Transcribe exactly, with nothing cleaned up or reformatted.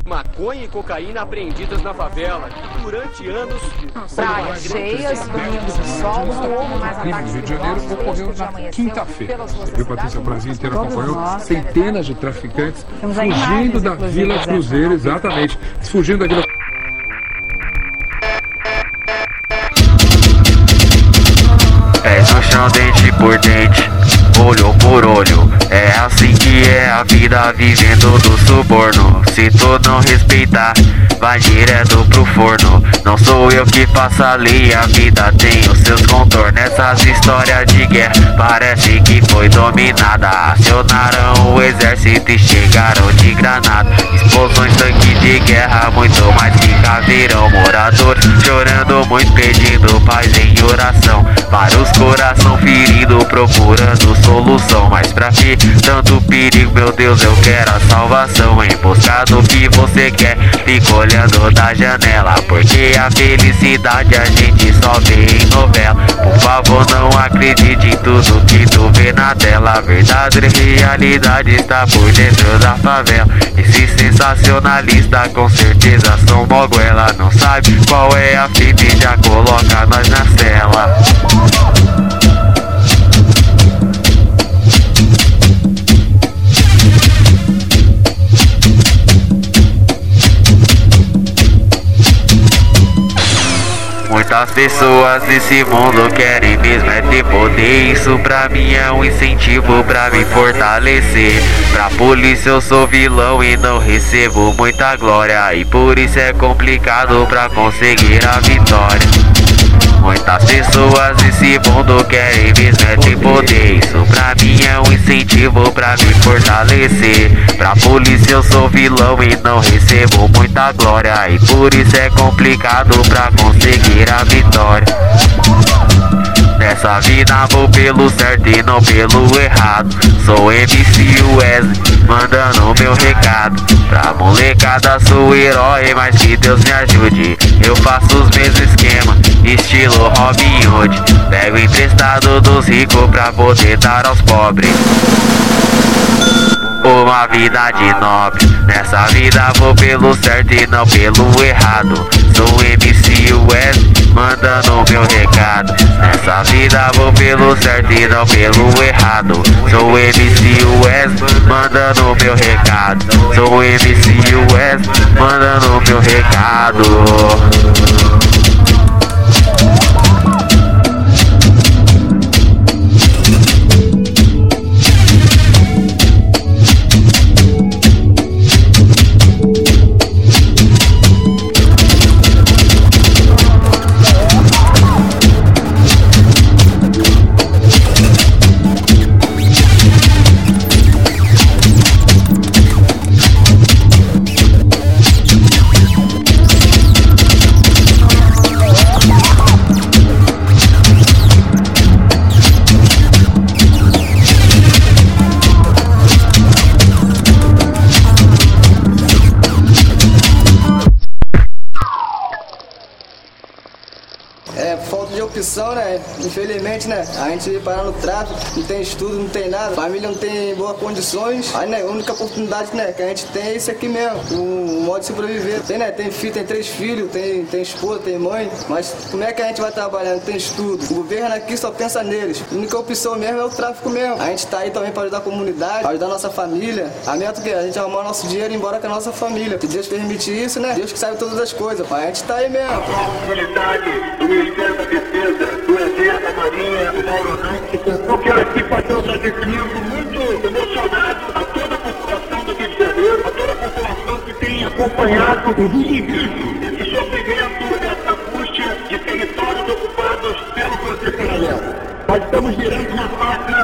Maconha e cocaína apreendidas na favela. Durante anos... Praias cheias, domingos de sol, não houve mais crime ataques do Rio de Janeiro ocorreu na quinta-feira. Eu, Patrícia, o Brasil inteiro acompanhou centenas de traficantes fugindo da Vila Cruzeiro, exatamente, fugindo da Vila Pés no chão, dente por dente, olho por olho. É assim que é a vida vivendo do suborno. Se tu não respeitar, vai direto pro forno. Não sou eu que faço a lei, a vida tem os seus contornos. Essas histórias de guerra parece que foi dominada. Acionaram o exército e chegaram de granada. Explosões, tanque de guerra, muito mais que caveirão. Moradores chorando muito, pedindo paz em oração. Vários coração ferido, procurando solução. Mas pra que tanto perigo, meu Deus, eu quero a salvação. Em busca do que você quer, fica olhando da janela, porque a felicidade a gente só vê em novela. Por favor, não acredite em tudo que tu vê na tela. A verdadeira realidade está por dentro da favela. Esse sensacionalista com certeza são moguela. Não sabe qual é a fita e já coloca nós na cela. Muitas pessoas desse mundo querem mesmo é ter poder. Isso pra mim é um incentivo pra me fortalecer. Pra polícia eu sou vilão e não recebo muita glória, e por isso é complicado pra conseguir a vitória. Muitas pessoas desse mundo querem mesmo é ter poder. Isso pra mim é um incentivo pra me fortalecer. Pra polícia eu sou vilão e não recebo muita glória, e por isso é complicado pra conseguir a vitória. Nessa vida vou pelo certo e não pelo errado. Sou M C Wesley, mandando meu recado. Pra molecada sou herói, mas que Deus me ajude. Eu faço os mesmos esquemas, estilo Robin Hood. Pego emprestado dos ricos pra poder dar aos pobres. Uma vida de nobre. Nessa vida vou pelo certo e não pelo errado. Sou M C Wesley, mandando meu recado. Nessa vida vou pelo certo e não pelo errado. Sou M C Wesley, mandando meu recado. Sou M C Wesley, mandando meu recado. É, falta de opção, né? Infelizmente, né? A gente parar no tráfico, não tem estudo, não tem nada, família não tem boas condições. Aí, né, a única oportunidade, né, que a gente tem é esse aqui mesmo, o modo de sobreviver. Tem, né, tem filho, tem três filhos, tem, tem esposa, tem mãe, mas como é que a gente vai trabalhar? Não tem estudo. O governo aqui só pensa neles. A única opção mesmo é o tráfico mesmo. A gente tá aí também para ajudar a comunidade, pra ajudar a nossa família. A meta que é a gente arrumar nosso dinheiro e ir embora com a nossa família. Se Deus permitir isso, né? Deus que sabe todas as coisas. Mas a gente tá aí mesmo. Do Ministério da Defesa, do Exército, da Marinha, do Aeronáutica. Eu quero aqui fazer um agradecimento muito emocionado a toda a população do Rio de Janeiro, a toda a população que tem acompanhado o início e sofrimento dessa angústia de territórios ocupados pelo Conselho Paralelo. Nós estamos virando uma fase